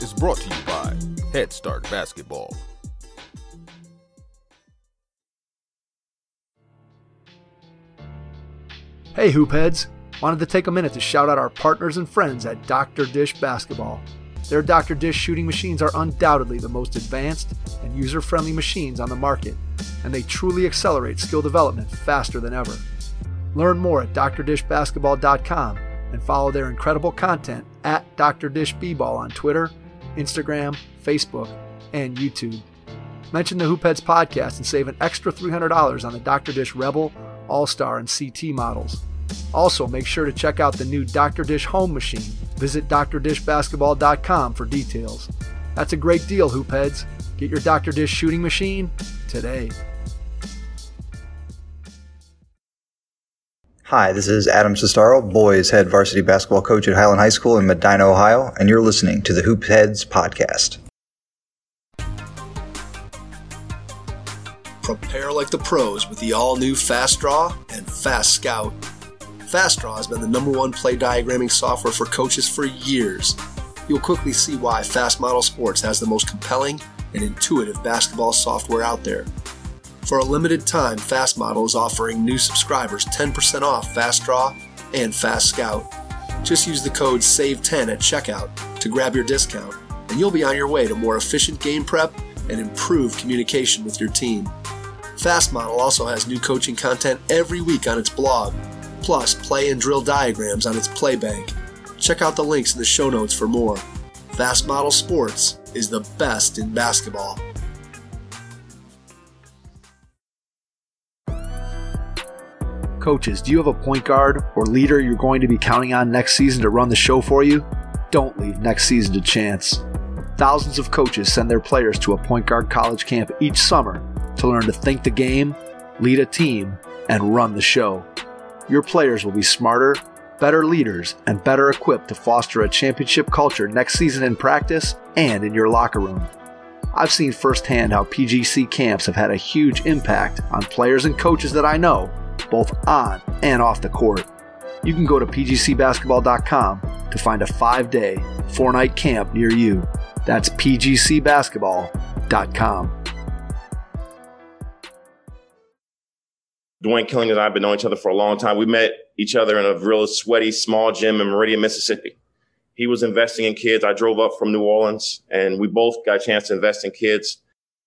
is brought to you by Head Start Basketball. Hey Hoopheads! Wanted to take a minute to shout out our partners and friends at Dr. Dish Basketball. Their Dr. Dish shooting machines are undoubtedly the most advanced and user-friendly machines on the market, and they truly accelerate skill development faster than ever. Learn more at drdishbasketball.com and follow their incredible content at Dr. Dish B-Ball on Twitter, Instagram, Facebook, and YouTube. Mention the Hoopheads podcast and save an extra $300 on the Dr. Dish Rebel, All-Star, and CT models. Also, make sure to check out the new Dr. Dish home machine. Visit drdishbasketball.com for details. That's a great deal, Hoopheads. Get your Dr. Dish shooting machine today. Hi, this is Adam Sestaro, boys head varsity basketball coach at Highland High School in Medina, Ohio, and you're listening to the Hoopheads podcast. Prepare like the pros with the all-new Fast Draw and Fast Scout. Fast Draw has been the #1 play diagramming software for coaches for years. You'll quickly see why Fast Model Sports has the most compelling and intuitive basketball software out there. For a limited time, Fast Model is offering new subscribers 10% off Fast Draw and Fast Scout. Just use the code SAVE10 at checkout to grab your discount, and you'll be on your way to more efficient game prep and improved communication with your team. Fast Model also has new coaching content every week on its blog, plus play and drill diagrams on its Playbank. Check out the links in the show notes for more. Fast Model Sports is the best in basketball. Coaches, do you have a point guard or leader you're going to be counting on next season to run the show for you? Don't leave next season to chance. Thousands of coaches send their players to a point guard college camp each summer to learn to think the game, lead a team, and run the show. Your players will be smarter, better leaders, and better equipped to foster a championship culture next season in practice and in your locker room. I've seen firsthand how PGC camps have had a huge impact on players and coaches that I know, both on and off the court. You can go to pgcbasketball.com to find a 5-day, 4-night camp near you. That's pgcbasketball.com. Dwayne Killings and I have been knowing each other for a long time. We met each other in a real sweaty, small gym in Meridian, Mississippi. He was investing in kids. I drove up from New Orleans, and we both got a chance to invest in kids.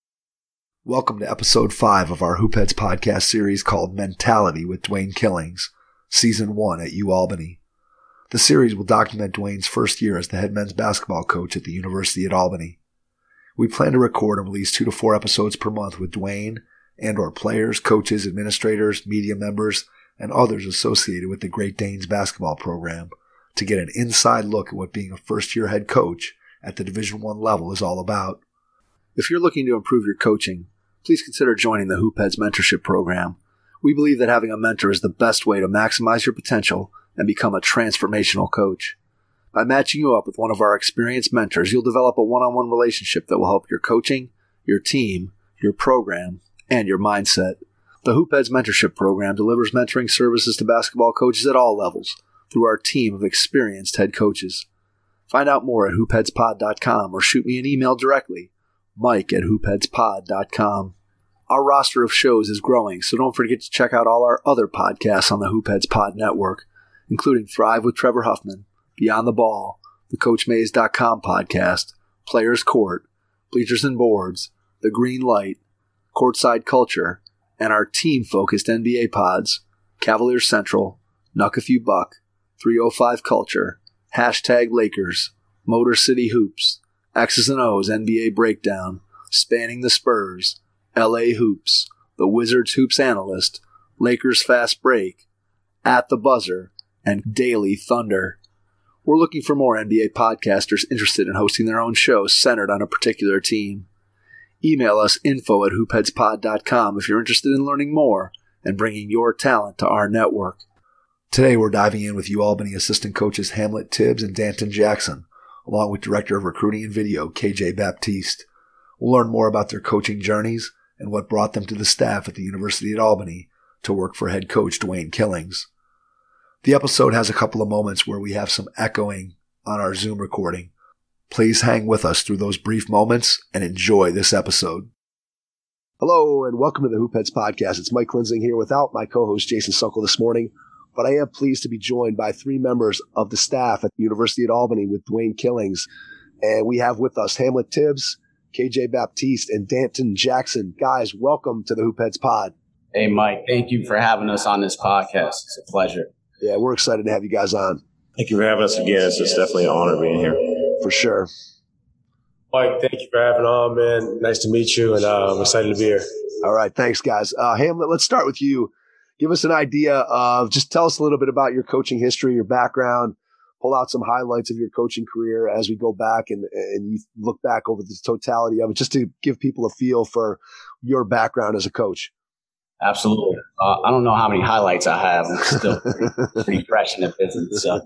Welcome to episode 5 of our Hoopheads podcast series called Mentality with Dwayne Killings, season 1 at UAlbany. The series will document Dwayne's first year as the head men's basketball coach at the University at Albany. We plan to record and release 2 to 4 episodes per month with Dwayne and or players, coaches, administrators, media members, and others associated with the Great Danes basketball program to get an inside look at what being a first-year head coach at the Division I level is all about. If you're looking to improve your coaching, please consider joining the Hoopheads Mentorship Program. We believe that having a mentor is the best way to maximize your potential and become a transformational coach. By matching you up with one of our experienced mentors, you'll develop a one-on-one relationship that will help your coaching, your team, your program, and your mindset. The Hoopheads Mentorship Program delivers mentoring services to basketball coaches at all levels through our team of experienced head coaches. Find out more at hoopheadspod.com or shoot me an email directly, mike@hoopheadspod.com. Our roster of shows is growing, so don't forget to check out all our other podcasts on the Hoopheads Pod Network, including Thrive with Trevor Huffman, Beyond the Ball, the CoachMaze.com podcast, Players Court, Bleachers and Boards, The Green Light, Courtside Culture, and our team-focused NBA pods, Cavaliers Central, Knuck a Few Buck, 305 Culture, #Lakers, Motor City Hoops, X's and O's NBA Breakdown, Spanning the Spurs, LA Hoops, The Wizards Hoops Analyst, Lakers Fast Break, At the Buzzer, and Daily Thunder. We're looking for more NBA podcasters interested in hosting their own shows centered on a particular team. Email us info@hoopheadspod.com if you're interested in learning more and bringing your talent to our network. Today we're diving in with UAlbany assistant coaches Hamlet Tibbs and Danton Jackson, along with Director of Recruiting and Video KJ Baptiste. We'll learn more about their coaching journeys and what brought them to the staff at the University at Albany to work for head coach Dwayne Killings. The episode has a couple of moments where we have some echoing on our Zoom recording. Please hang with us through those brief moments and enjoy this episode. Hello and welcome to the Hoopheads Podcast. It's Mike Klinzing here without my co-host Jason Suckle this morning, but I am pleased to be joined by three members of the staff at the University at Albany with Dwayne Killings. And we have with us Hamlet Tibbs, KJ Baptiste, and Danton Jackson. Guys, welcome to the Hoopheads Pod. Hey, Mike, thank you for having us on this podcast. It's a pleasure. Yeah, we're excited to have you guys on. Thank you for having us again. It's definitely an honor being here. For sure. Mike, thank you for having on, man. Nice to meet you, and I'm excited to be here. All right, thanks, guys. Hamlet, let's start with you. Give us an idea of, just tell us a little bit about your coaching history, your background, pull out some highlights of your coaching career as we go back and you look back over the totality of it, just to give people a feel for your background as a coach. Absolutely. I don't know how many highlights I have. I'm still pretty fresh in the business. So,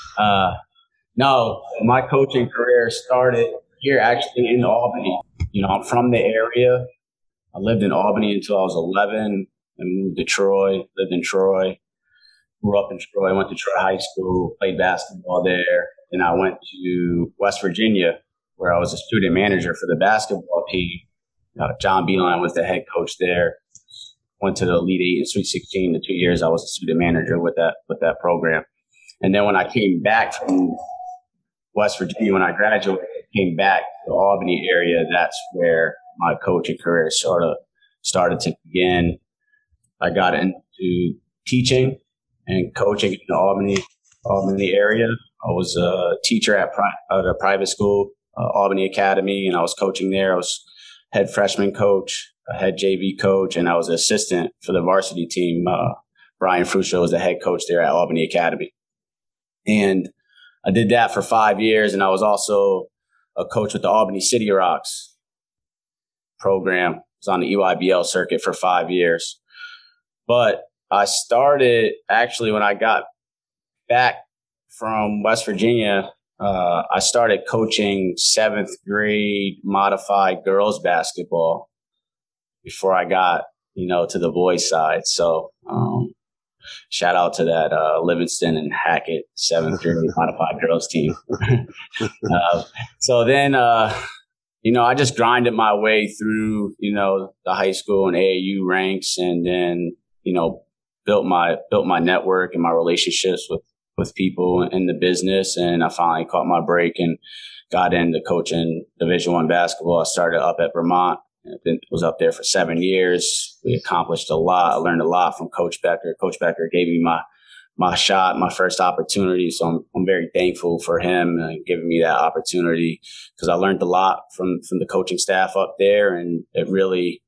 no, my coaching career started here actually in Albany. You know, I'm from the area. I lived in Albany until I was 11 and moved to Troy, lived in Troy, grew up in Troy, went to Troy High School, played basketball there. Then I went to West Virginia where I was a student manager for the basketball team. John Beeline was the head coach there. Went to the Elite Eight and Sweet 16. The 2 years I was a student manager with that program. And then when I came back from West Virginia, when I graduated, came back to the Albany area, that's where my coaching career sort of started to begin. I got into teaching and coaching in the Albany area. I was a teacher at a private school, Albany Academy, and I was coaching there. I was head freshman coach, a head JV coach, and I was an assistant for the varsity team. Brian Fruscio was the head coach there at Albany Academy. And I did that for 5 years, and I was also a coach with the Albany City Rocks program. I was on the EYBL circuit for 5 years. But I started, actually, when I got back from West Virginia, I started coaching 7th grade modified girls basketball before I got, to the boys side. So shout out to that Livingston and Hackett 7th grade modified girls team. So then, I just grinded my way through, the high school and AAU ranks, and then, built my network and my relationships with people in the business. And I finally caught my break and got into coaching Division I basketball. I started up at Vermont. Was up there for 7 years. We accomplished a lot. I learned a lot from Coach Becker. Coach Becker gave me my shot, my first opportunity. So I'm very thankful for him giving me that opportunity, because I learned a lot from the coaching staff up there, and it really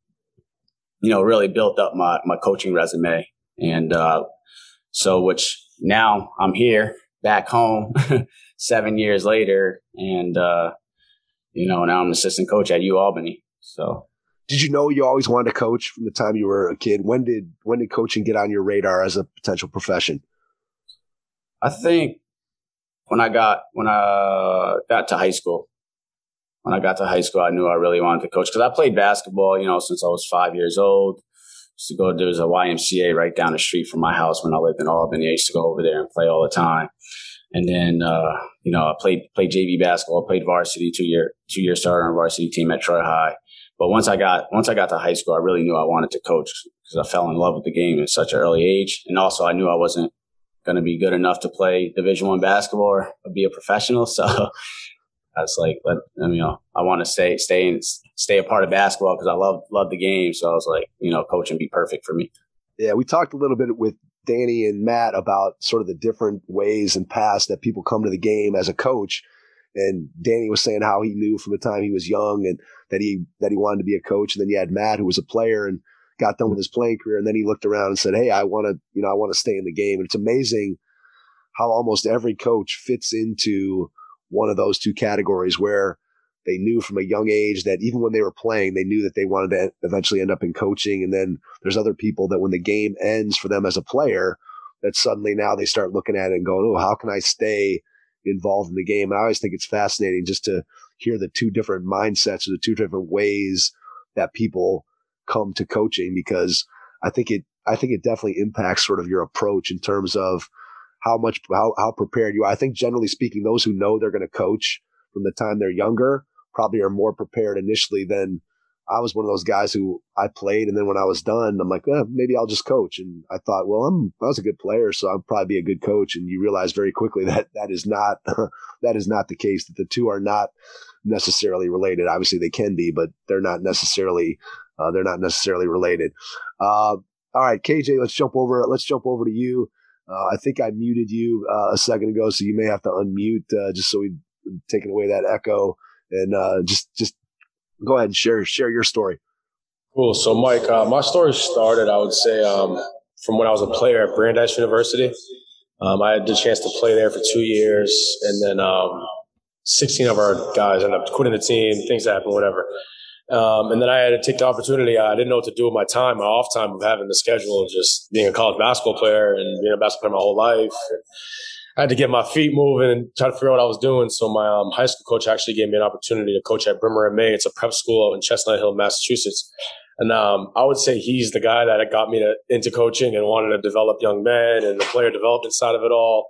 built up my coaching resume. And so which now I'm here back home 7 years later, and now I'm an assistant coach at UAlbany. So, did you know you always wanted to coach from the time you were a kid? When did coaching get on your radar as a potential profession? I think when I got to high school. When I got to high school, I knew I really wanted to coach, because I played basketball, since I was 5 years old. There was a YMCA right down the street from my house when I lived in Albany. I used to go over there and play all the time. And then, I played JV basketball, played varsity, two-year starter on varsity team at Troy High. But once I got to high school, I really knew I wanted to coach, because I fell in love with the game at such an early age. And also I knew I wasn't going to be good enough to play Division I basketball or be a professional. So I was like, I want to stay a part of basketball, because I love the game. So I was like, coaching be perfect for me. Yeah, we talked a little bit with Danny and Matt about sort of the different ways and paths that people come to the game as a coach. And Danny was saying how he knew from the time he was young and that he wanted to be a coach. And then you had Matt, who was a player and got done with his playing career. And then he looked around and said, hey, I want to stay in the game. And it's amazing how almost every coach fits into one of those two categories, where they knew from a young age that even when they were playing, they knew that they wanted to eventually end up in coaching. And then there's other people that when the game ends for them as a player, that suddenly now they start looking at it and going, oh, how can I stay involved in the game? And I always think it's fascinating just to hear the two different mindsets or the two different ways that people come to coaching, because I think it definitely impacts sort of your approach in terms of how prepared you are. I think generally speaking, those who know they're going to coach from the time they're younger probably are more prepared initially than I was one of those guys who I played. And then when I was done, I'm like, maybe I'll just coach. And I thought, well, I was a good player, so I'll probably be a good coach. And you realize very quickly that is not, that is not the case, that the two are not necessarily related. Obviously they can be, but they're not necessarily related. All right, KJ, let's jump over to you. I think I muted you a second ago, so you may have to unmute just so we've taken away that echo. And just go ahead and share your story. Cool. So, Mike, my story started, I would say, from when I was a player at Brandeis University. I had the chance to play there for 2 years, and then 16 of our guys ended up quitting the team. Things happen, whatever. And then I had to take the opportunity. I didn't know what to do with my time, my off time of having the schedule of just being a college basketball player and being a basketball player my whole life. I had to get my feet moving and try to figure out what I was doing. So my high school coach actually gave me an opportunity to coach at Brimmer and May. It's a prep school out in Chestnut Hill, Massachusetts. And I would say he's the guy that got me into coaching and wanted to develop young men and the player development side of it all.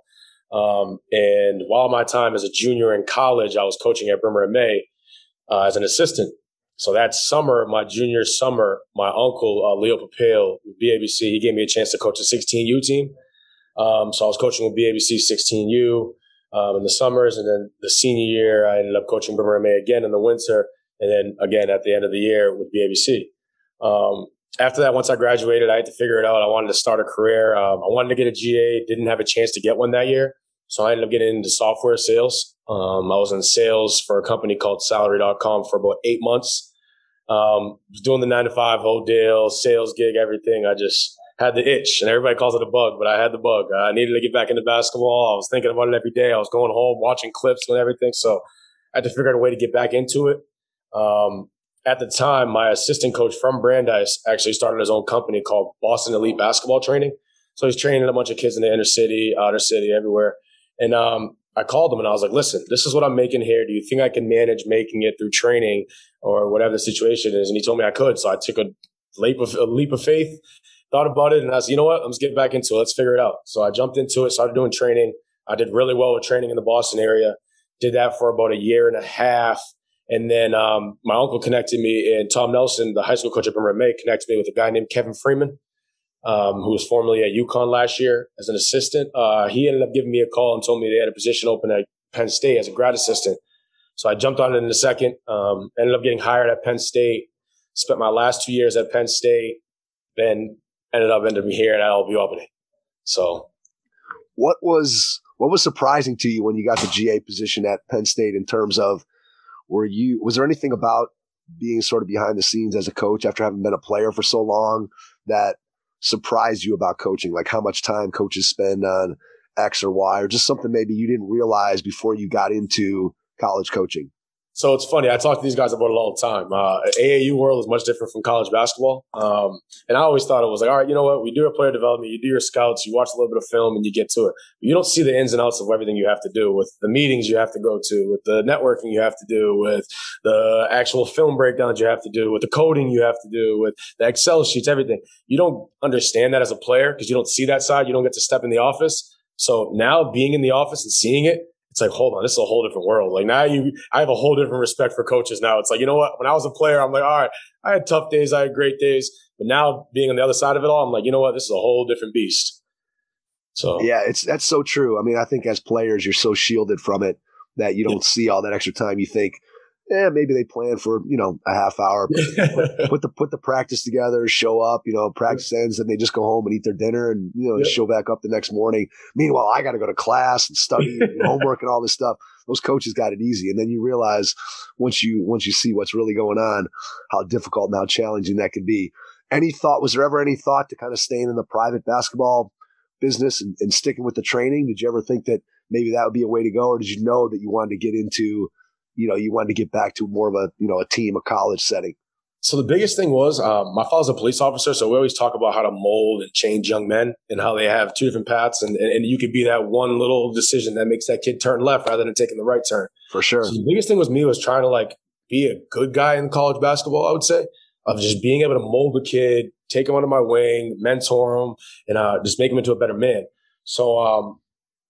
And while my time as a junior in college, I was coaching at Brimmer and May as an assistant. So that summer, my junior summer, my uncle, Leo Papale, with BABC, he gave me a chance to coach a 16U team. So I was coaching with BABC 16U in the summers, and then the senior year, I ended up coaching Brimmer and May again in the winter, and then again at the end of the year with BABC. After that, once I graduated, I had to figure it out. I wanted to start a career. I wanted to get a GA, didn't have a chance to get one that year, so I ended up getting into software sales. I was in sales for a company called Salary.com for about 8 months. Was doing the 9-to-5 whole deal, sales gig, everything. I just had the itch, and everybody calls it a bug, but I had the bug. I needed to get back into basketball. I was thinking about it every day. I was going home, watching clips and everything. So I had to figure out a way to get back into it. At the time, my assistant coach from Brandeis actually started his own company called Boston Elite Basketball Training. So he's training a bunch of kids in the inner city, outer city, everywhere. And I called him and I was like, listen, this is what I'm making here. Do you think I can manage making it through training or whatever the situation is? And he told me I could. So I took a leap of faith, thought about it, and I said, you know what? Let's get back into it. Let's figure it out. So I jumped into it, started doing training. I did really well with training in the Boston area. Did that for about a year and a half. And then my uncle connected me, and Tom Nelson, the high school coach at Brimmer and May, connected me with a guy named Kevin Freeman, who was formerly at UConn last year as an assistant. He ended up giving me a call and told me they had a position open at Penn State as a grad assistant. So I jumped on it in a second, ended up getting hired at Penn State, spent my last 2 years at Penn State, then ended up here at LB Albany. So what was surprising to you when you got the GA position at Penn State in terms of, was there anything about being sort of behind the scenes as a coach after having been a player for so long that surprised you about coaching? Like how much time coaches spend on X or Y, or just something maybe you didn't realize before you got into college coaching? So it's funny. I talk to these guys about it all the time. AAU world is much different from college basketball. And I always thought it was like, all right, you know what? We do a player development. You do your scouts. You watch a little bit of film and you get to it. But you don't see the ins and outs of everything you have to do with the meetings you have to go to, with the networking you have to do, with the actual film breakdowns you have to do, with the coding you have to do, with the Excel sheets, everything. You don't understand that as a player because you don't see that side. You don't get to step in the office. So now being in the office and seeing it, it's like, hold on, this is a whole different world. Like now I have a whole different respect for coaches now. It's like, you know what? When I was a player, I'm like, all right, I had tough days, I had great days. But now being on the other side of it all, I'm like, you know what? This is a whole different beast. So yeah, that's so true. I mean, I think as players, you're so shielded from it that you don't see all that extra time. You think, maybe they plan for, a half hour, put the practice together, show up, practice ends, and they just go home and eat their dinner and, show back up the next morning. Meanwhile, I got to go to class and study and homework and all this stuff. Those coaches got it easy. And then you realize once you see what's really going on, how difficult and how challenging that could be. Was there ever any thought to kind of staying in the private basketball business and sticking with the training? Did you ever think that maybe that would be a way to go? Or did you know that you wanted to get into, you wanted to get back to more of a team, a college setting? So the biggest thing was my father's a police officer, so we always talk about how to mold and change young men and how they have two different paths, and you could be that one little decision that makes that kid turn left rather than taking the right turn. For sure. So the biggest thing was trying to be a good guy in college basketball, I would say, of just being able to mold the kid, take him under my wing, mentor him, and just make him into a better man. So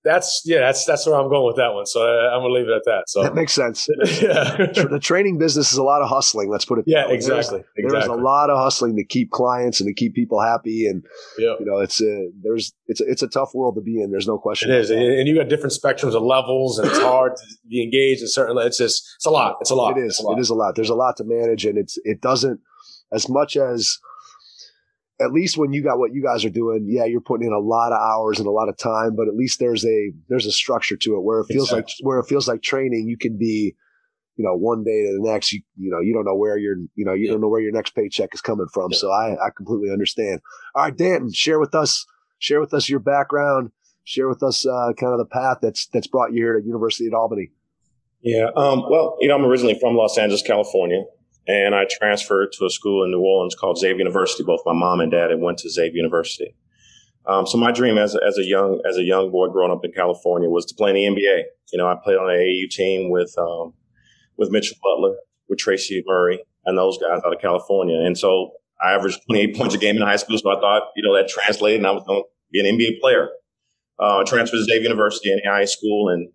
That's where I'm going with that one. So I'm going to leave it at that. So that makes sense. Yeah. The training business is a lot of hustling. Let's put it. Yeah, exactly. There's a lot of hustling to keep clients and to keep people happy. And, yep. It's a tough world to be in. There's no question. It is. And you got different spectrums of levels, and it's hard to be engaged in certain, it's a lot. It's a lot. It is. It is a lot. There's a lot to manage, and it doesn't, as much as, at least when you got what you guys are doing, yeah, you're putting in a lot of hours and a lot of time, but at least there's a structure to it where it feels like training. You can be, one day to the next, you don't know where you don't know where your next paycheck is coming from. Yeah. So I completely understand. All right, Danton, share with us your background, share with us kind of the path that's brought you here to University at Albany. Yeah. Well, I'm originally from Los Angeles, California. And I transferred to a school in New Orleans called Xavier University. Both my mom and dad had went to Xavier University. So my dream as a young boy growing up in California was to play in the NBA. I played on an AAU team with Mitchell Butler, with Tracy Murray, and those guys out of California. And so I averaged 28 points a game in high school. So I thought, that translated, and I was going to be an NBA player. I transferred to Xavier University in high school, and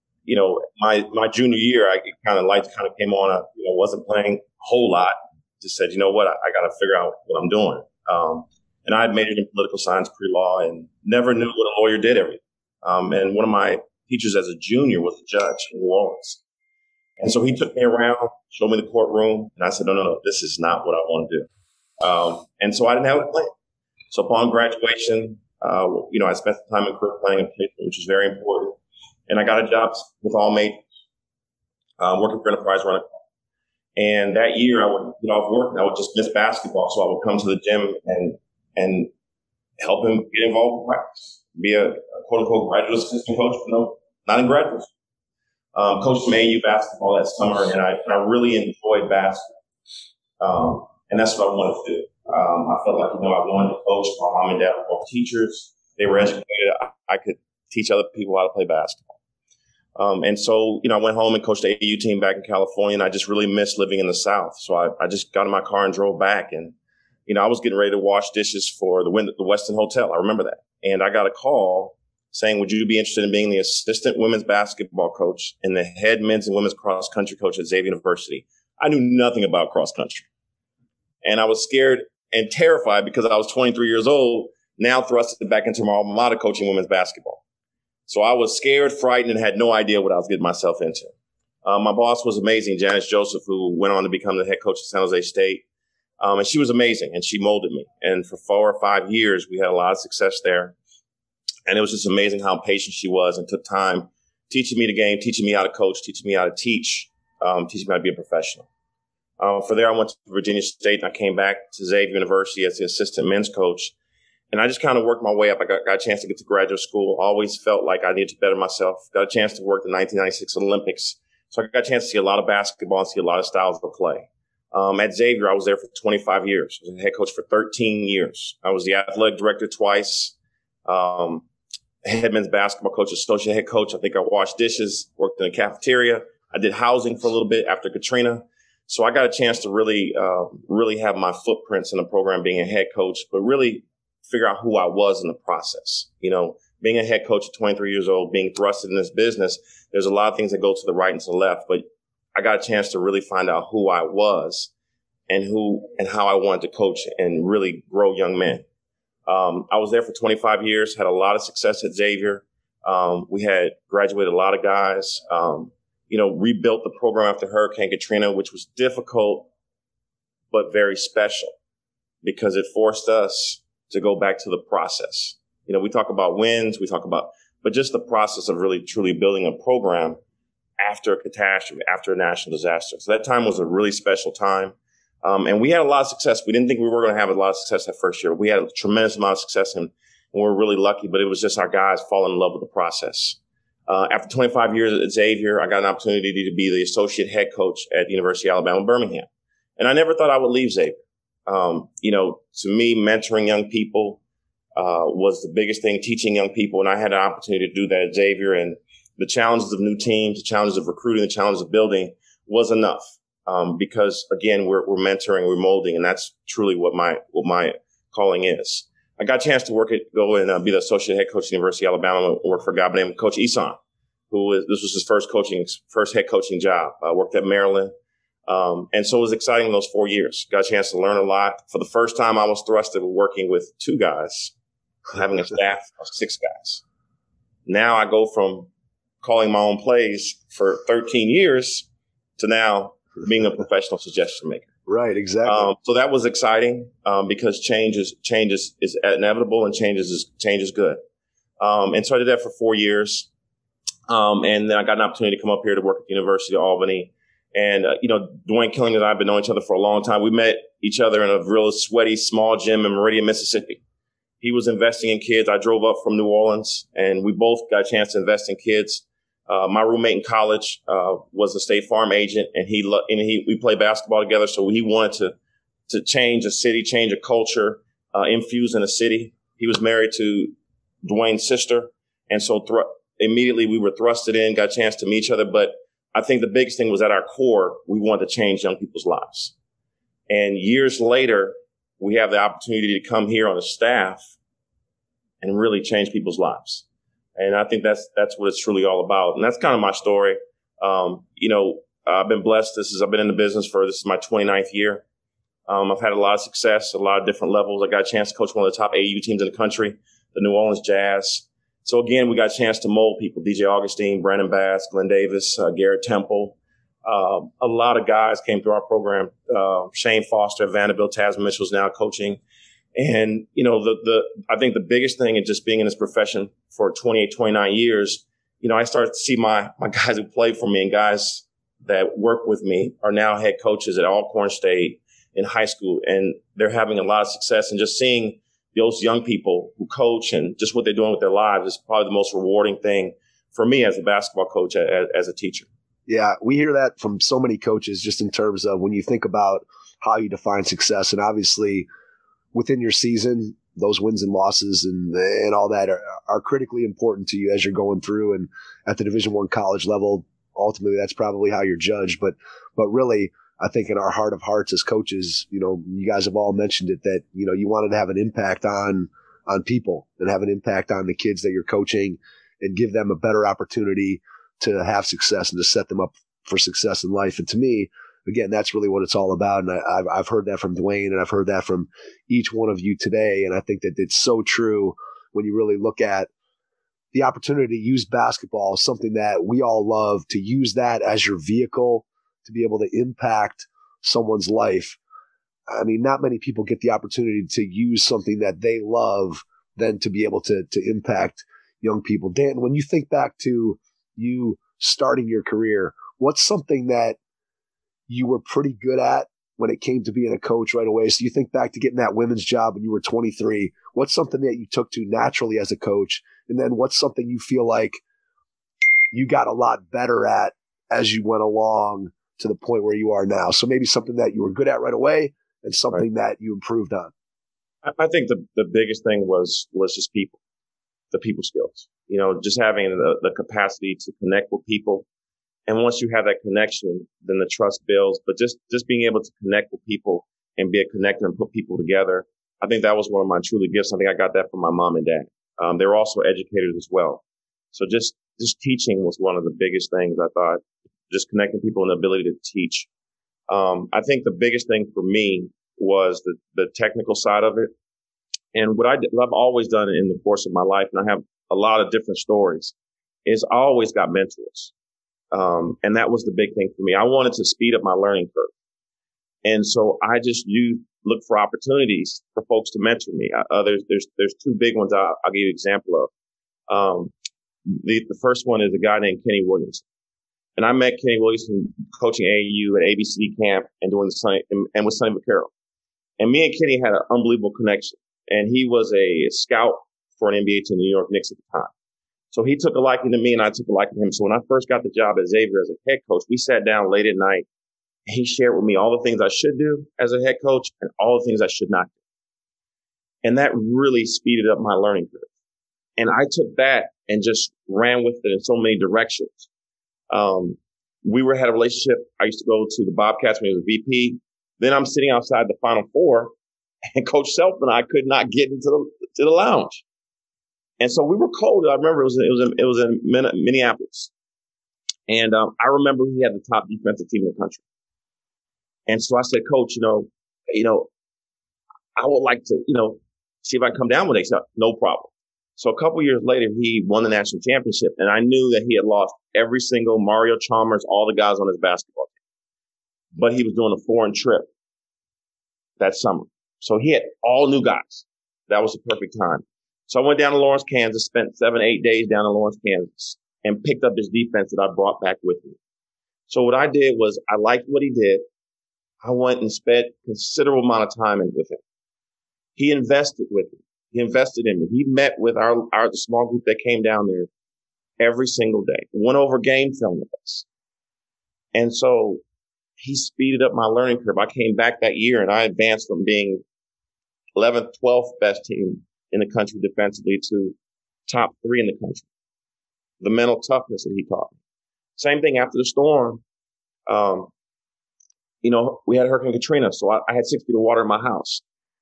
my junior year, lights came on. I wasn't playing a whole lot. Just said, you know what, I got to figure out what I'm doing. And I had majored in political science, pre-law, and never knew what a lawyer did everything. And one of my teachers as a junior was a judge in New Orleans. And so he took me around, showed me the courtroom, and I said, no, this is not what I want to do. And so I didn't have a plan. So upon graduation, I spent the time in career planning and placement, which was very important. And I got a job with all majors, working for Enterprise Run. And that year I would get off work and I would just miss basketball. So I would come to the gym and help him get involved in practice, be a quote unquote graduate assistant coach, but no, not in graduate school. Coached some AAU basketball that summer, and I really enjoyed basketball. And that's what I wanted to do. I felt like, I wanted to coach. My mom and dad were both teachers. They were educated. I could teach other people how to play basketball. And so, I went home and coached the AAU team back in California, and I just really missed living in the South. So I just got in my car and drove back, and, I was getting ready to wash dishes for the Westin Hotel. I remember that. And I got a call saying, would you be interested in being the assistant women's basketball coach and the head men's and women's cross country coach at Xavier University? I knew nothing about cross country. And I was scared and terrified because I was 23 years old, now thrusted back into my alma mater coaching women's basketball. So I was scared, frightened, and had no idea what I was getting myself into. My boss was amazing, Janice Joseph, who went on to become the head coach at San Jose State. And she was amazing, and she molded me. And for 4 or 5 years, we had a lot of success there. And it was just amazing how patient she was and took time teaching me the game, teaching me how to coach, teaching me how to teach, teaching me how to be a professional. For there, I went to Virginia State, and I came back to Xavier University as the assistant men's coach. And I just kind of worked my way up. I got a chance to get to graduate school. Always felt like I needed to better myself. Got a chance to work the 1996 Olympics. So I got a chance to see a lot of basketball and see a lot of styles of play. At Xavier, I was there for 25 years. I was a head coach for 13 years. I was the athletic director twice, head men's basketball coach, associate head coach. I think I washed dishes, worked in the cafeteria. I did housing for a little bit after Katrina. So I got a chance to really have my footprints in the program being a head coach, but really figure out who I was in the process. Being a head coach at 23 years old, being thrusted in this business, there's a lot of things that go to the right and to the left, but I got a chance to really find out who I was and how I wanted to coach and really grow young men. I was there for 25 years, had a lot of success at Xavier. We had graduated a lot of guys, rebuilt the program after Hurricane Katrina, which was difficult, but very special because it forced us to go back to the process. We talk about wins, but just the process of really truly building a program after a catastrophe, after a national disaster. So that time was a really special time. And we had a lot of success. We didn't think we were going to have a lot of success that first year. We had a tremendous amount of success and we were really lucky, but it was just our guys falling in love with the process. After 25 years at Xavier, I got an opportunity to be the associate head coach at the University of Alabama, Birmingham. And I never thought I would leave Xavier. To me, mentoring young people was the biggest thing, teaching young people. And I had an opportunity to do that at Xavier. And the challenges of new teams, the challenges of recruiting, the challenges of building was enough. Because again, we're mentoring, we're molding, and that's truly what my calling is. I got a chance to go and be the associate head coach at the University of Alabama. Work for a guy named Coach Eson, this was his first head coaching job. I worked at Maryland. And so it was exciting in those 4 years. Got a chance to learn a lot. For the first time, I was thrusted with working with 2 guys, having a staff of 6 guys. Now I go from calling my own plays for 13 years to now being a professional suggestion maker. Right, exactly. So that was exciting because change is inevitable, and change is good. And so I did that for 4 years. And then I got an opportunity to come up here to work at the University of Albany. And, Dwayne Killing and I have been knowing each other for a long time. We met each other in a real sweaty, small gym in Meridian, Mississippi. He was investing in kids. I drove up from New Orleans, and we both got a chance to invest in kids. My roommate in college was a State Farm agent, and we played basketball together. So he wanted to change a city, change a culture, infuse in a city. He was married to Dwayne's sister, and so immediately we were thrusted in, got a chance to meet each other. But I think the biggest thing was at our core, we wanted to change young people's lives. And years later, we have the opportunity to come here on the staff and really change people's lives. And I think that's what it's truly all about. And that's kind of my story. I've been blessed. I've been in the business this is my 29th year. I've had a lot of success, a lot of different levels. I got a chance to coach one of the top AAU teams in the country, the New Orleans Jazz. So again, we got a chance to mold people: DJ Augustine, Brandon Bass, Glenn Davis, Garrett Temple. A lot of guys came through our program. Shane Foster at Vanderbilt, Tasman Mitchell's now coaching. And, I think the biggest thing in just being in this profession for 28, 29 years, I started to see my guys who played for me and guys that work with me are now head coaches at Alcorn State in high school. And they're having a lot of success, and just seeing those young people who coach and just what they're doing with their lives is probably the most rewarding thing for me as a basketball coach, as a teacher. Yeah, we hear that from so many coaches, just in terms of when you think about how you define success. And obviously within your season, those wins and losses and all that are critically important to you as you're going through. And at the Division I college level, ultimately that's probably how you're judged. But really, I think in our heart of hearts as coaches, you guys have all mentioned it, that, you wanted to have an impact on people and have an impact on the kids that you're coaching and give them a better opportunity to have success and to set them up for success in life. And to me, again, that's really what it's all about. And I've heard that from Dwayne, and I've heard that from each one of you today. And I think that it's so true when you really look at the opportunity to use basketball, something that we all love, to use that as your vehicle to be able to impact someone's life. I mean, not many people get the opportunity to use something that they love then to be able to impact young people. Dan, when you think back to you starting your career, what's something that you were pretty good at when it came to being a coach right away? So you think back to getting that women's job when you were 23. What's something that you took to naturally as a coach? And then what's something you feel like you got a lot better at as you went along to the point where you are now? So maybe something that you were good at right away and something that you improved on. I think the biggest thing was just people, the people skills, just having the capacity to connect with people. And once you have that connection, then the trust builds. But just being able to connect with people and be a connector and put people together, I think that was one of my truly gifts. I think I got that from my mom and dad. They were also educators as well. So just teaching was one of the biggest things, I thought, just connecting people and the ability to teach. I think the biggest thing for me was the technical side of it. And what I've always done in the course of my life, and I have a lot of different stories, is I always got mentors. And that was the big thing for me. I wanted to speed up my learning curve. And so I just look for opportunities for folks to mentor me. There's two big ones I'll give you an example of. The first one is a guy named Kenny Williamson. And I met Kenny Williamson coaching AAU at ABCD camp and with Sonny Vaccaro. And me and Kenny had an unbelievable connection. And he was a scout for an NBA team, the New York Knicks at the time. So he took a liking to me and I took a liking to him. So when I first got the job at Xavier as a head coach, we sat down late at night and he shared with me all the things I should do as a head coach and all the things I should not do. And that really speeded up my learning curve. And I took that and just ran with it in so many directions. We had a relationship. I used to go to the Bobcats when he was a VP. Then I'm sitting outside the Final Four, and Coach Self and I could not get into to the lounge. And so we were cold. I remember it was in Minneapolis. And I remember he had the top defensive team in the country. And so I said, Coach, I would like to, see if I can come down one day. He said, no problem. So a couple years later, he won the national championship. And I knew that he had lost every single Mario Chalmers, all the guys on his basketball team. But he was doing a foreign trip that summer. So he had all new guys. That was the perfect time. So I went down to Lawrence, Kansas, spent 7-8 days down in Lawrence, Kansas, and picked up his defense that I brought back with me. So what I did was I liked what he did. I went and spent considerable amount of time with him. He invested with me. He invested in me. He met with the small group that came down there every single day. Went over game film with us. And so he speeded up my learning curve. I came back that year and I advanced from being 11th, 12th best team in the country defensively to top 3 in the country. The mental toughness that he taught me. Same thing after the storm. We had Hurricane Katrina, so I had 6 feet of water in my house.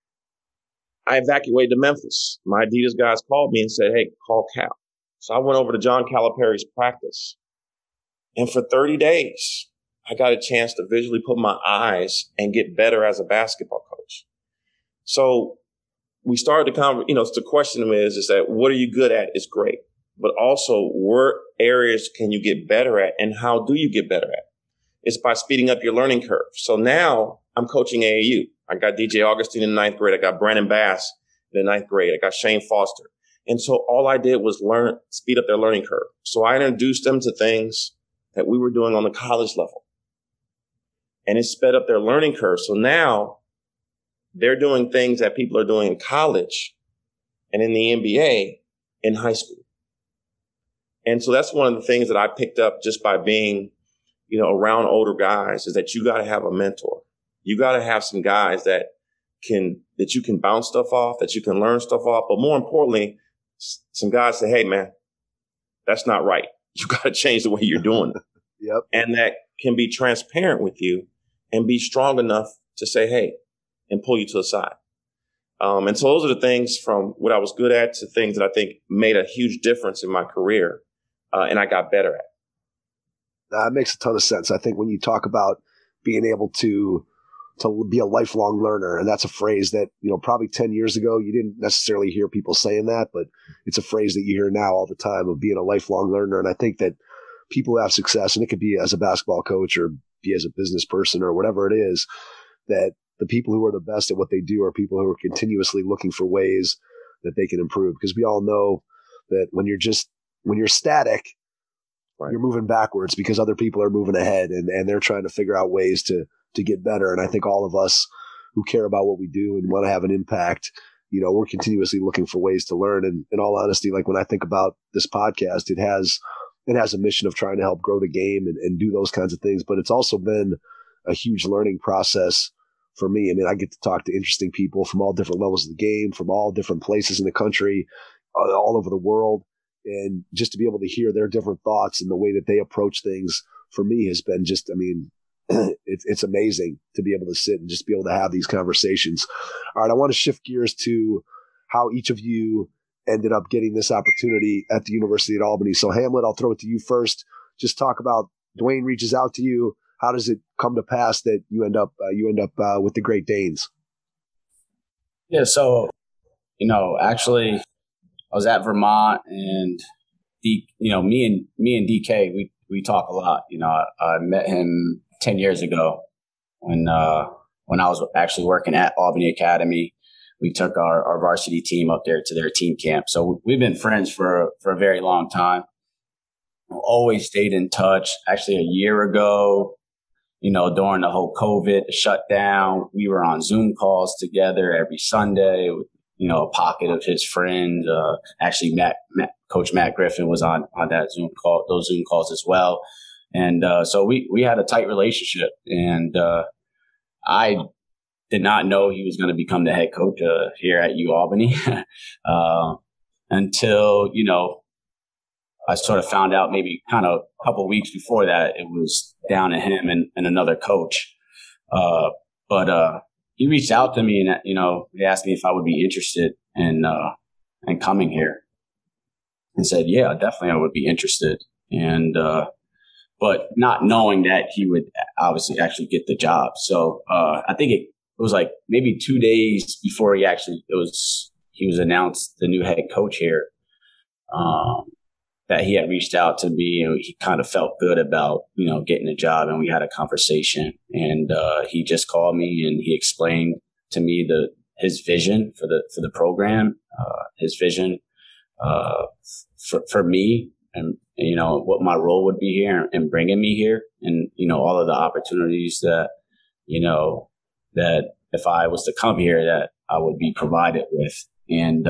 I evacuated to Memphis. My Adidas guys called me and said, hey, call Cal. So I went over to John Calipari's practice. And for 30 days, I got a chance to visually put my eyes and get better as a basketball coach. So we started the question is that what are you good at is great. But also, what areas can you get better at, and how do you get better at? It's by speeding up your learning curve. So now I'm coaching AAU. I got DJ Augustine in the 9th grade. I got Brandon Bass in the 9th grade. I got Shane Foster. And so all I did was speed up their learning curve. So I introduced them to things that we were doing on the college level. And it sped up their learning curve. So now they're doing things that people are doing in college and in the NBA in high school. And so that's one of the things that I picked up just by being, around older guys, is that you got to have a mentor. You got to have some guys that you can bounce stuff off, that you can learn stuff off. But more importantly, some guys say, hey, man, that's not right. You got to change the way you're doing it. Yep. And that can be transparent with you and be strong enough to say, hey, and pull you to the side. And so those are the things from what I was good at to things that I think made a huge difference in my career. And I got better at. That makes a ton of sense. I think when you talk about being able to be a lifelong learner, and that's a phrase that, probably 10 years ago, you didn't necessarily hear people saying that, but it's a phrase that you hear now all the time of being a lifelong learner. And I think that people who have success, and it could be as a basketball coach or be as a business person or whatever it is, that the people who are the best at what they do are people who are continuously looking for ways that they can improve. Because we all know that when you're static, right, you're moving backwards because other people are moving ahead and they're trying to figure out ways to get better. And I think all of us who care about what we do and want to have an impact, we're continuously looking for ways to learn. And in all honesty, like when I think about this podcast, it has a mission of trying to help grow the game and do those kinds of things. But it's also been a huge learning process for me. I mean, I get to talk to interesting people from all different levels of the game, from all different places in the country, all over the world. And just to be able to hear their different thoughts and the way that they approach things for me has been just, it's amazing to be able to sit and just be able to have these conversations. All right. I want to shift gears to how each of you ended up getting this opportunity at the University at Albany. So Hamlet, I'll throw it to you first. Just talk about Dwayne reaches out to you. How does it come to pass that you end up with the Great Danes? Yeah. So, actually, I was at Vermont, and me and DK, we talk a lot. I met him 10 years ago when I was actually working at Albany Academy. We took our varsity team up there to their team camp. So we've been friends for a very long time. Always stayed in touch. Actually, a year ago, during the whole COVID shutdown, we were on Zoom calls together every Sunday with, a pocket of his friends. Actually, Coach Matt Griffin was on those Zoom calls as well. And so we had a tight relationship. And I did not know he was going to become the head coach here at UAlbany until, I sort of found out maybe kind of a couple of weeks before that it was down to him and another coach. But he reached out to me and, he asked me if I would be interested in and coming here, and said, yeah, definitely I would be interested. And, but not knowing that he would obviously actually get the job. So, I think it was like maybe 2 days before he was announced the new head coach here, that he had reached out to me, and he kind of felt good about, getting a job, and we had a conversation, and, he just called me and he explained to me his vision for the program, his vision, for me, and, what my role would be here and bringing me here, and, all of the opportunities that, that if I was to come here, that I would be provided with. And,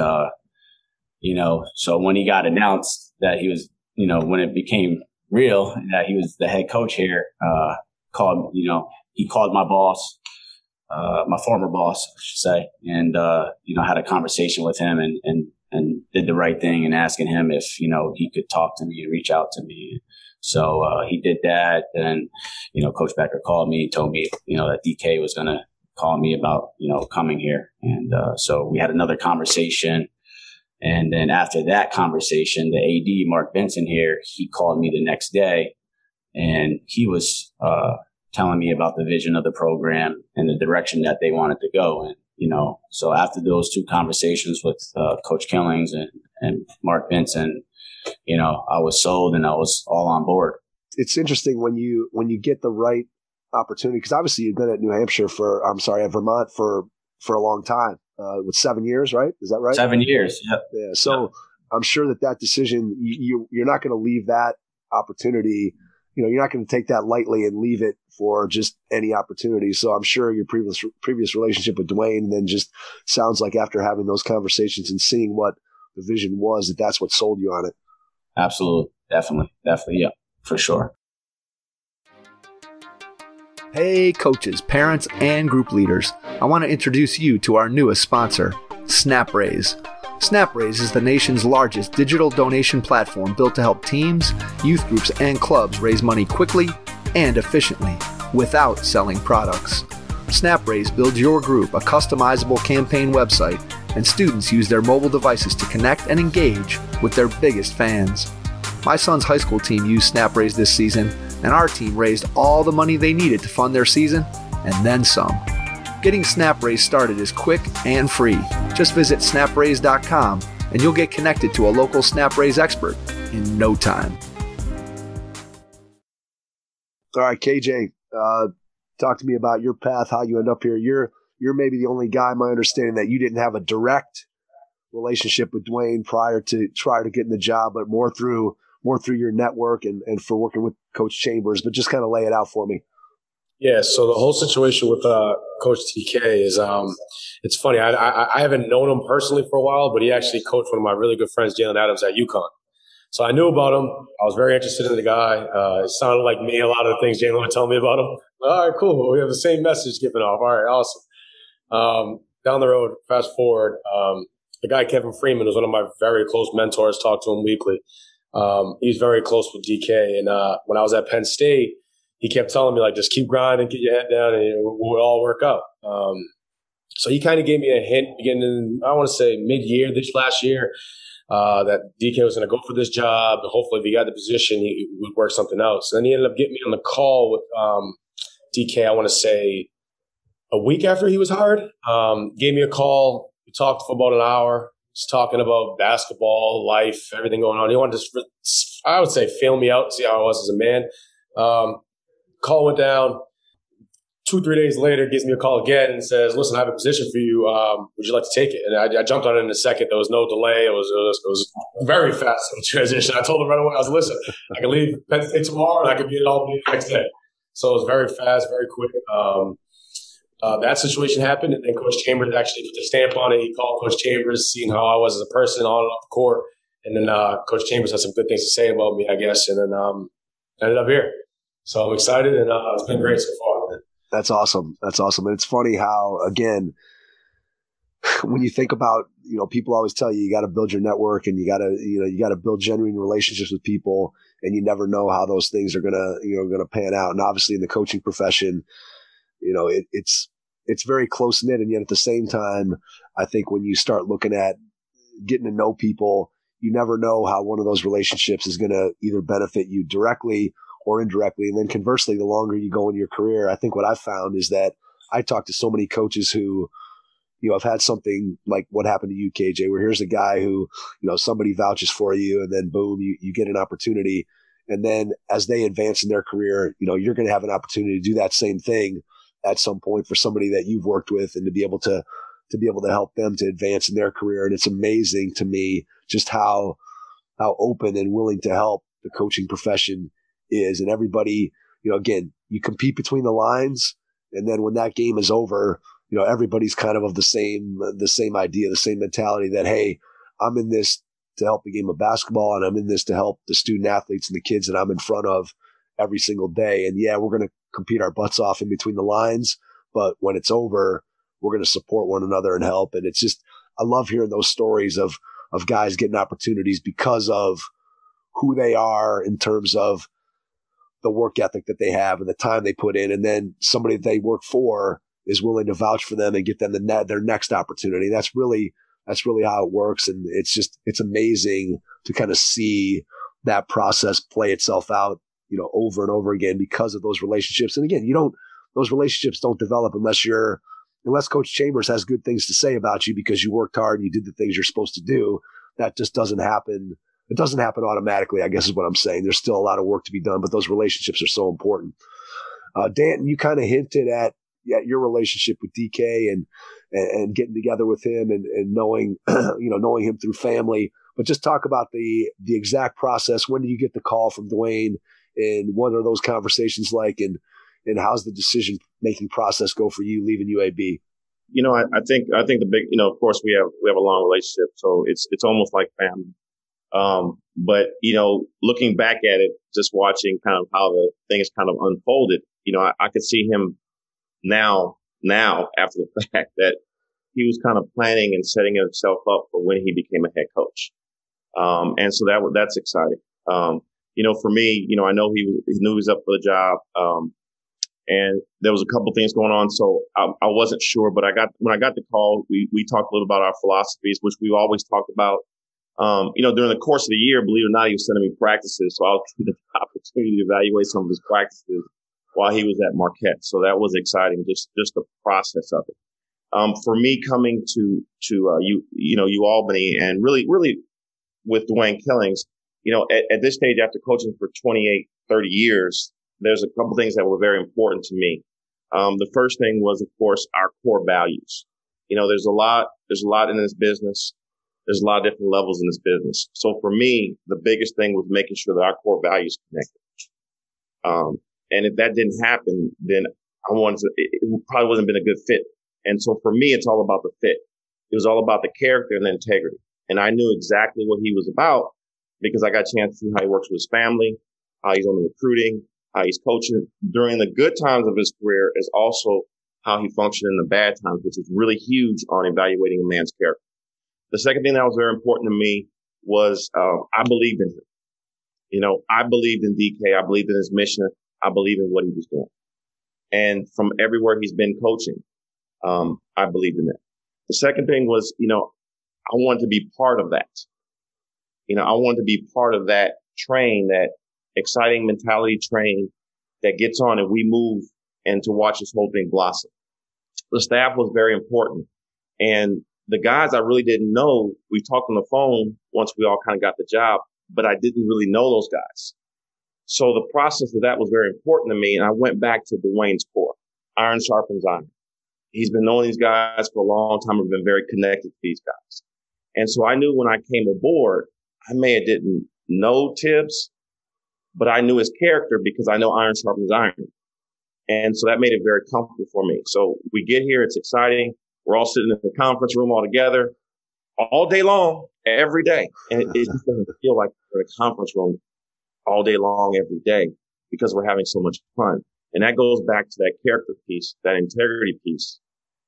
so when he got announced that he was, when it became real that he was the head coach here, he called my boss, my former boss, I should say, and, had a conversation with him and did the right thing and asking him if, he could talk to me and reach out to me. So, he did that. And, Coach Becker called me, told me, that DK was going to call me about, coming here. And, so we had another conversation. And then after that conversation, the AD, Mark Benson here, he called me the next day, and he was, telling me about the vision of the program and the direction that they wanted to go. And, so after those two conversations with, Coach Killings and Mark Benson, I was sold and I was all on board. It's interesting when you get the right opportunity, because obviously you've been at at Vermont for a long time, with 7 years, right? Is that right? 7 years. Yep. Yeah. So I'm sure that decision, you're not going to leave that opportunity. You're not going to take that lightly and leave it for just any opportunity. So I'm sure your previous relationship with Dwayne, and then just sounds like after having those conversations and seeing what the vision was, that's what sold you on it. Absolutely. Definitely. Yeah, for sure. Hey, coaches, parents, and group leaders. I want to introduce you to our newest sponsor, SnapRaise. SnapRaise is the nation's largest digital donation platform built to help teams, youth groups, and clubs raise money quickly and efficiently without selling products. SnapRaise builds your group a customizable campaign website, and students use their mobile devices to connect and engage with their biggest fans. My son's high school team used SnapRaise this season, and our team raised all the money they needed to fund their season, and then some. Getting SnapRaise started is quick and free. Just visit snapraise.com and you'll get connected to a local SnapRaise expert in no time. All right, KJ, talk to me about your path, how you end up here. You're maybe the only guy, my understanding, that you didn't have a direct relationship with Dwayne prior to getting the job, but more through your network and for working with Coach Chambers. But just kind of lay it out for me. Yeah, so the whole situation with Coach TK is it's funny. I haven't known him personally for a while, but he actually coached one of my really good friends, Jalen Adams, at UConn. So I knew about him. I was very interested in the guy. It sounded like me, a lot of the things Jalen would tell me about him. All right, cool. We have the same message giving off. All right, awesome. Down the road, fast forward, the guy Kevin Freeman was one of my very close mentors, talked to him weekly. He's very close with DK. And when I was at Penn State, he kept telling me, like, just keep grinding, get your head down, and it will all work out. So he kind of gave me a hint beginning, I want to say mid-year, this last year, that DK was going to go for this job. And hopefully, if he got the position, he would work something out. So then he ended up getting me on the call with DK, I want to say a week after he was hired. Gave me a call. We talked for about an hour, just talking about basketball, life, everything going on. He wanted to, I would say, feel me out, see how I was as a man. Call went down. 2-3 days later, gives me a call again and says, "Listen, I have a position for you. Would you like to take it?" And I jumped on it in a second. There was no delay. It was very fast transition. I told him right away, I was, "Listen, I can leave Penn State tomorrow and I can be at Albany the next day." So it was very fast, very quick. That situation happened, and then Coach Chambers actually put the stamp on it. He called Coach Chambers, seeing how I was as a person on and off the court. And then Coach Chambers had some good things to say about me, I guess. And then ended up here. So I'm excited, and it's been great so far, man. That's awesome. That's awesome. And it's funny how, again, when you think about, people always tell you got to build your network and you got to build genuine relationships with people, and you never know how those things are going to pan out. And obviously in the coaching profession, it's very close knit. And yet at the same time, I think when you start looking at getting to know people. You never know how one of those relationships is going to either benefit you directly or indirectly. And then conversely, the longer you go in your career, I think what I've found is that I talk to so many coaches who, have had something like what happened to you, KJ, where here's a guy who, somebody vouches for you, and then boom, you get an opportunity. And then as they advance in their career, you're going to have an opportunity to do that same thing at some point for somebody that you've worked with, and to be able to help them to advance in their career. And it's amazing to me just how open and willing to help the coaching profession is. And everybody, again, you compete between the lines, and then when that game is over, everybody's kind of the same idea, the same mentality that, hey, I'm in this to help the game of basketball, and I'm in this to help the student athletes and the kids that I'm in front of every single day. And yeah, we're going to compete our butts off in between the lines, but when it's over, we're going to support one another and help. And it's just, I love hearing those stories of guys getting opportunities because of who they are in terms of the work ethic that they have and the time they put in. And then somebody that they work for is willing to vouch for them and get them their next opportunity. That's really how it works. And it's amazing to kind of see that process play itself out, over and over again because of those relationships. And again, those relationships don't develop unless Coach Chambers has good things to say about you because you worked hard and you did the things you're supposed to do. That just doesn't happen. It doesn't happen automatically, I guess is what I'm saying. There's still a lot of work to be done, but those relationships are so important. Danton, you kind of hinted at your relationship with DK and getting together with him and knowing, knowing him through family, but just talk about the exact process. When do you get the call from Dwayne, and what are those conversations like, and how's the decision-making process go for you leaving UAB? I think the big, of course we have a long relationship, so it's almost like family. But looking back at it, just watching kind of how the things kind of unfolded, I could see him now after the fact that he was kind of planning and setting himself up for when he became a head coach. And so that's exciting. For me, I know he knew he was up for the job. And there was a couple things going on. So I wasn't sure, but when I got the call, we talked a little about our philosophies, which we've always talked about. During the course of the year, believe it or not, he was sending me practices. So I was given the opportunity to evaluate some of his practices while he was at Marquette. So that was exciting, just the process of it. For me coming to Albany and really with Dwayne Killings, at this stage after coaching for 28, 30 years, there's a couple things that were very important to me. The first thing was, of course, our core values. There's a lot in this business. There's a lot of different levels in this business. So for me, the biggest thing was making sure that our core values connected. And if that didn't happen, then it probably wasn't been a good fit. And so for me, it's all about the fit. It was all about the character and the integrity. And I knew exactly what he was about because I got a chance to see how he works with his family, how he's on the recruiting, how he's coaching during the good times of his career, is also how he functioned in the bad times, which is really huge on evaluating a man's character. The second thing that was very important to me was I believed in him. I believed in DK. I believed in his mission. I believed in what he was doing. And from everywhere he's been coaching, I believed in that. The second thing was, I wanted to be part of that. I wanted to be part of that train, that exciting mentality train that gets on and we move, and to watch this whole thing blossom. The staff was very important. And the guys I really didn't know, we talked on the phone once we all kind of got the job, but I didn't really know those guys. So the process of that was very important to me. And I went back to Dwayne's core. Iron sharpens iron. He's been knowing these guys for a long time. I've been very connected to these guys. And so I knew when I came aboard, I may have didn't know Tibbs, but I knew his character because I know iron sharpens iron. And so that made it very comfortable for me. So we get here. It's exciting. We're all sitting in the conference room all together all day long, every day. And it just doesn't feel like we're in a conference room all day long, every day, because we're having so much fun. And that goes back to that character piece, that integrity piece,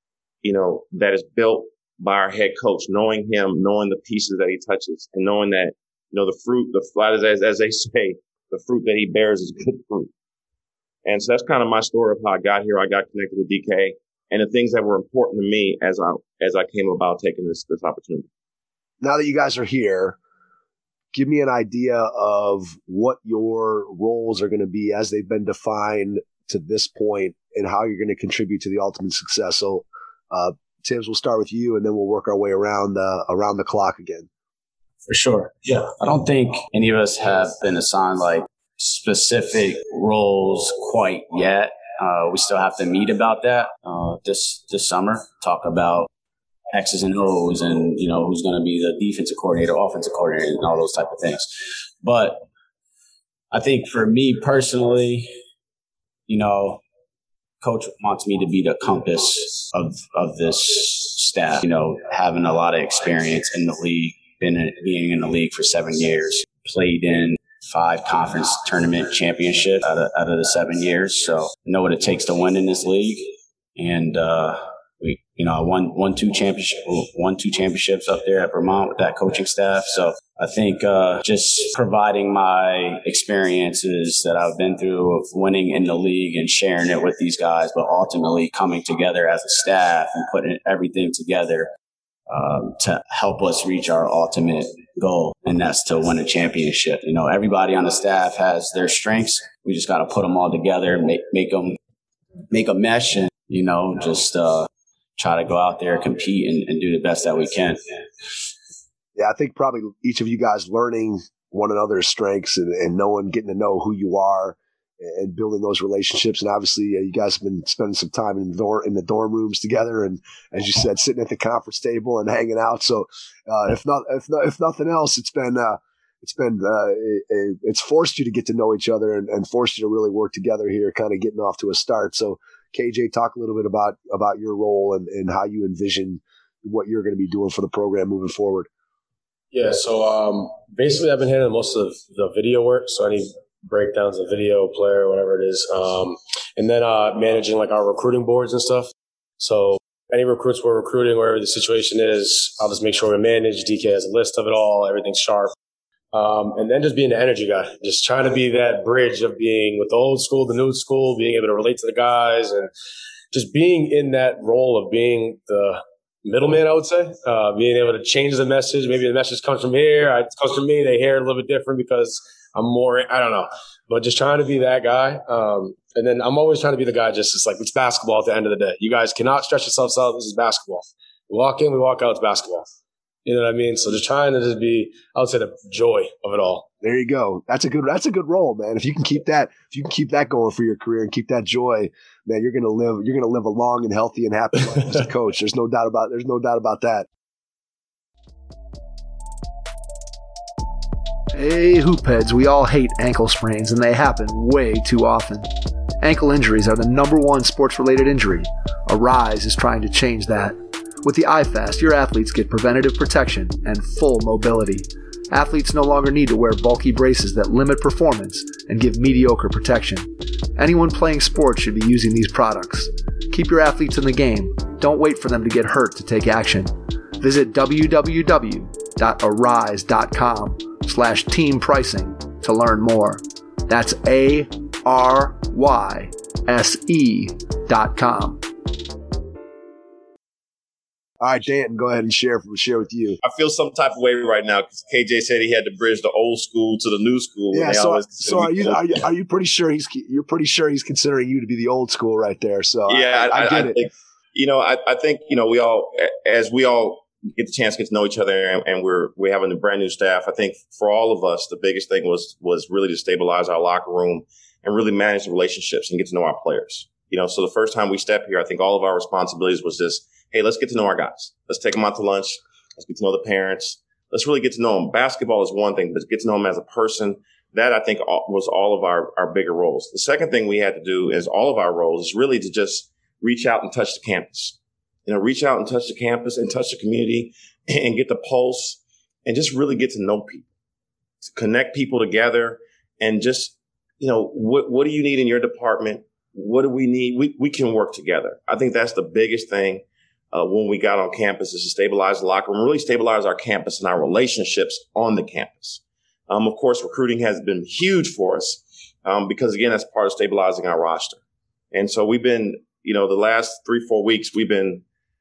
that is built by our head coach, knowing him, knowing the pieces that he touches, and knowing that, the fruit, as they say, the fruit that he bears is good fruit. And so that's kind of my story of how I got here. I got connected with DK and the things that were important to me as I came about taking this opportunity. now that you guys are here, give me an idea of what your roles are going to be as they've been defined to this point and how you're going to contribute to the ultimate success. So, Tibbs, we'll start with you and then we'll work our way around the clock again. For sure. Yeah. I don't think any of us have been assigned like specific roles quite yet. We still have to meet about that this summer, talk about X's and O's and, who's going to be the defensive coordinator, offensive coordinator, and all those type of things. But I think for me personally, Coach wants me to be the compass of this staff, having a lot of experience in the league, being in the league for 7 years, played in 5 conference tournament championships out of the 7 years. So I know what it takes to win in this league. And, I won 2 championships up there at Vermont with that coaching staff. So I think just providing my experiences that I've been through of winning in the league and sharing it with these guys, but ultimately coming together as a staff and putting everything together to help us reach our ultimate goal, and that's to win a championship. Everybody on the staff has their strengths. We just got to put them all together, make a mesh, and just try to go out there, compete, and do the best that we can. Yeah, I think probably each of you guys learning one another's strengths and getting to know who you are and building those relationships. And obviously, you guys have been spending some time in the dorm rooms together, and as you said, sitting at the conference table and hanging out. So, if nothing else, it's forced you to get to know each other and forced you to really work together here, kind of getting off to a start. So, KJ, talk a little bit about your role and how you envision what you're going to be doing for the program moving forward. Yeah, so basically I've been handling most of the video work, so any breakdowns of video, player, whatever it is, and then managing like our recruiting boards and stuff. So any recruits we're recruiting, wherever the situation is, I'll just make sure we manage. DK has a list of it all, everything's sharp. And then just being the energy guy, just trying to be that bridge of being with the old school, the new school, being able to relate to the guys, and just being in that role of being the middleman, I would say, being able to change the message. Maybe the message comes from here, it comes from me. They hear it a little bit different because I'm more, I don't know, but just trying to be that guy. And then I'm always trying to be the guy, it's like, it's basketball at the end of the day. You guys cannot stress yourselves out. This is basketball. We walk in, we walk out, it's basketball. You know what I mean? So just trying to just be, I would say, the joy of it all. There you go. That's a good role, man. If you can keep that going for your career and keep that joy, man, you're gonna live a long and healthy and happy life as a coach. There's no doubt about that. Hey, hoopheads, we all hate ankle sprains, and they happen way too often. Ankle injuries are the #1 sports-related injury. Arise is trying to change that. With the iFast, your athletes get preventative protection and full mobility. Athletes no longer need to wear bulky braces that limit performance and give mediocre protection. Anyone playing sports should be using these products. Keep your athletes in the game. Don't wait for them to get hurt to take action. Visit www.arise.com/team pricing to learn more. That's ARYSE.com. All right, Dan, go ahead and share with you. I feel some type of way right now because KJ said he had to bridge the old school to the new school. Yeah, so are you pretty sure you're pretty sure he's considering you to be the old school right there? So yeah, I get it. Think, I think we all get the chance to get to know each other, and we're having a brand new staff. I think for all of us, the biggest thing was really to stabilize our locker room and really manage the relationships and get to know our players. So the first time we stepped here, I think all of our responsibilities was just, hey, let's get to know our guys. Let's take them out to lunch. Let's get to know the parents. Let's really get to know them. Basketball is one thing, but get to know them as a person. That, I think, was all of our bigger roles. The second thing we had to do is all of our roles is really to just reach out and touch the campus. Reach out and touch the campus and touch the community and get the pulse and just really get to know people, to connect people together and just, what do you need in your department? What do we need? We can work together. I think that's the biggest thing. When we got on campus is to stabilize the locker room, really stabilize our campus and our relationships on the campus. Of course, recruiting has been huge for us because, again, that's part of stabilizing our roster. And so we've been, the last 3-4 weeks, we've been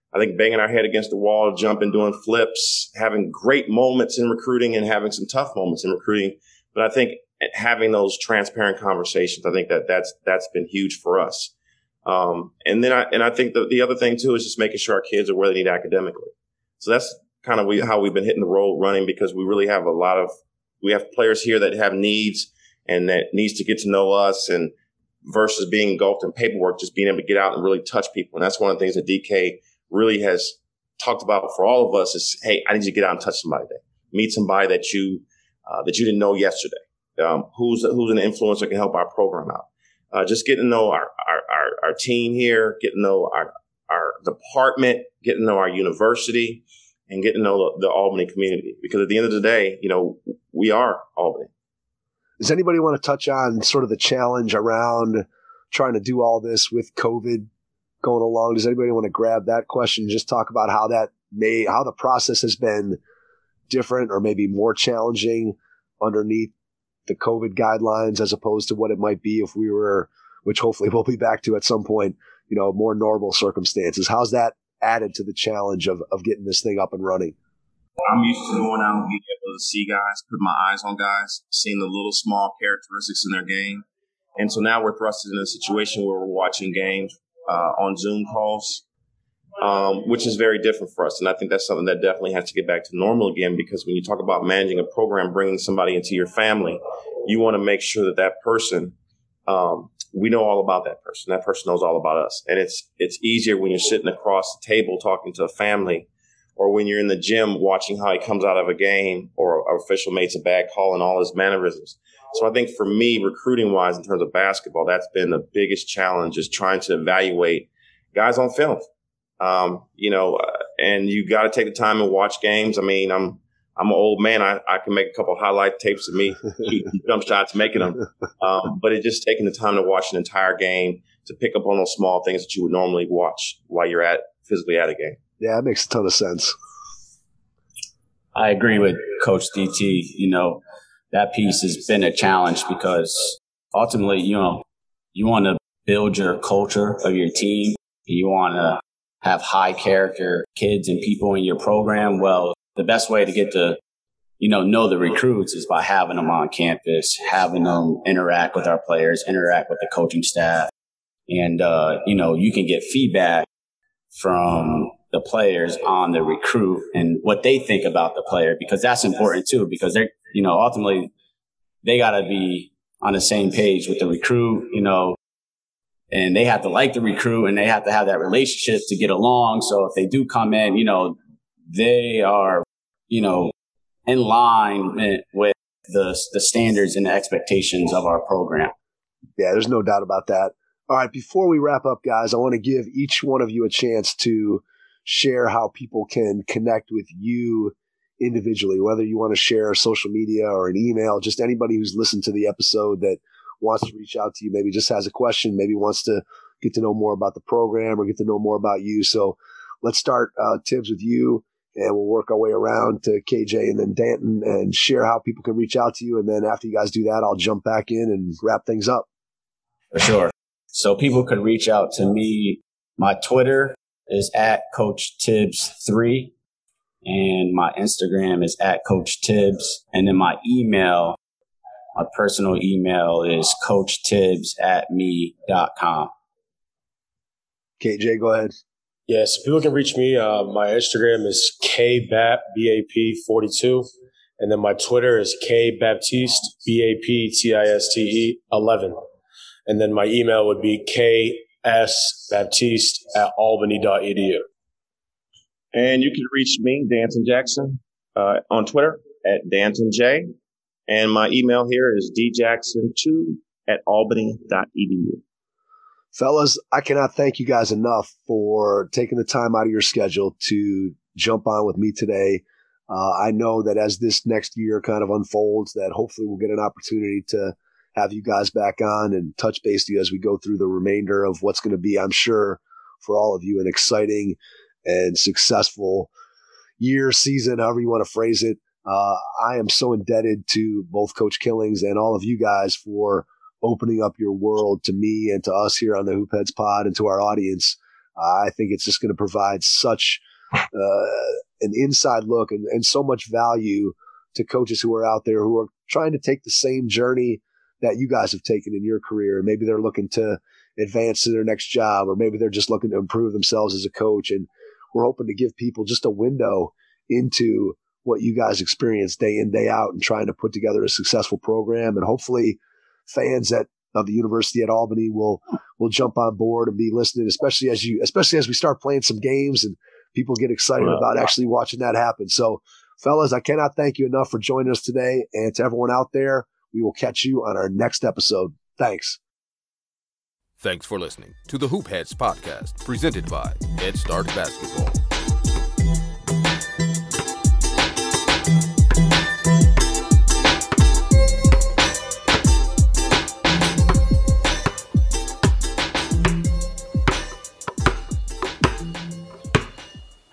I think banging our head against the wall, jumping, doing flips, having great moments in recruiting and having some tough moments in recruiting. But I think having those transparent conversations, I think that's been huge for us. And I think the other thing too is just making sure our kids are where they need academically. So that's kind of how we've been hitting the road running, because we really have we have players here that have needs and that needs to get to know us, and versus being engulfed in paperwork, just being able to get out and really touch people. And that's one of the things that DK really has talked about for all of us is, hey, I need you to get out and touch somebody today. Meet somebody that you didn't know yesterday. Who's an influencer that can help our program out. Just getting to know our team here, getting to know our department, getting to know our university, and getting to know the Albany community. Because at the end of the day, we are Albany. Does anybody want to touch on sort of the challenge around trying to do all this with COVID going along? Does anybody want to grab that question and just talk about how the process has been different or maybe more challenging underneath the COVID guidelines as opposed to what it might be if we were, which hopefully we'll be back to at some point, more normal circumstances? How's that added to the challenge of getting this thing up and running? I'm used to going out and being able to see guys, put my eyes on guys, seeing the little small characteristics in their game. And so now we're thrusted in a situation where we're watching games on Zoom calls, which is very different for us. And I think that's something that definitely has to get back to normal again, because when you talk about managing a program, bringing somebody into your family, you want to make sure that person, we know all about that person. That person knows all about us. And it's easier when you're sitting across the table talking to a family, or when you're in the gym watching how he comes out of a game, or an official makes a bad call and all his mannerisms. So I think for me, recruiting-wise, in terms of basketball, that's been the biggest challenge, is trying to evaluate guys on film. And you got to take the time and watch games. I mean, I'm an old man. I can make a couple of highlight tapes of me shooting jump shots, making them. But it's just taking the time to watch an entire game, to pick up on those small things that you would normally watch while you're physically at a game. Yeah, that makes a ton of sense. I agree with Coach DT. That piece has been a challenge because ultimately, you want to build your culture of your team. You want to have high character kids and people in your program. Well, the best way to get to, know the recruits is by having them on campus, having them interact with our players, interact with the coaching staff. And, you can get feedback from the players on the recruit and what they think about the player, because that's important too, because they're, ultimately they got to be on the same page with the recruit, and they have to like the recruit and they have to have that relationship to get along. So if they do come in, they are, in line with the standards and the expectations of our program. Yeah, there's no doubt about that. All right, before we wrap up, guys, I want to give each one of you a chance to share how people can connect with you individually, whether you want to share social media or an email, just anybody who's listened to the episode that wants to reach out to you, maybe just has a question, maybe wants to get to know more about the program or get to know more about you. So let's start, Tibbs, with you, and we'll work our way around to KJ and then Danton and share how people can reach out to you. And then after you guys do that, I'll jump back in and wrap things up. For sure. So people could reach out to me. My Twitter is @CoachTibbs3, and my Instagram is @CoachTibbs. And then my personal email is coachtibbs@me.com. KJ, go ahead. Yeah, so people can reach me. My Instagram is KBAP42, and then my Twitter is KBaptiste, BAPTISTE11. And then my email would be ksbaptiste@albany.edu. And you can reach me, Danton Jackson, on Twitter @DantonJ. And my email here is djackson2@albany.edu. Fellas, I cannot thank you guys enough for taking the time out of your schedule to jump on with me today. I know that as this next year kind of unfolds, that hopefully we'll get an opportunity to have you guys back on and touch base with you as we go through the remainder of what's going to be, I'm sure, for all of you, an exciting and successful year, season, however you want to phrase it. I am so indebted to both Coach Killings and all of you guys for opening up your world to me and to us here on the Hoopheads Pod and to our audience. I think it's just going to provide such an inside look and so much value to coaches who are out there who are trying to take the same journey that you guys have taken in your career. Maybe they're looking to advance to their next job, or maybe they're just looking to improve themselves as a coach. And we're hoping to give people just a window into what you guys experience day in, day out, and trying to put together a successful program. And hopefully fans of the University at Albany will jump on board and be listening, especially as we start playing some games and people get excited about actually watching that happen. So fellas, I cannot thank you enough for joining us today. And to everyone out there, we will catch you on our next episode. Thanks. Thanks for listening to the Hoop Heads podcast, presented by Head Start Basketball.